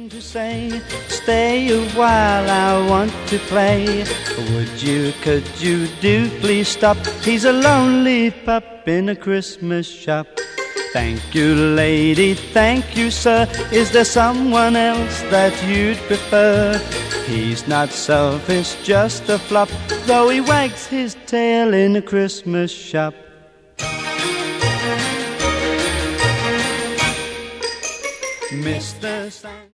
to say, stay a while, I want to play. Would you, could you do please stop? He's a lonely pup in a Christmas shop. Thank you, lady, thank you, sir. Is there someone else that you'd prefer? He's not selfish, just a flop, though he wags his tail in a Christmas shop. Mr.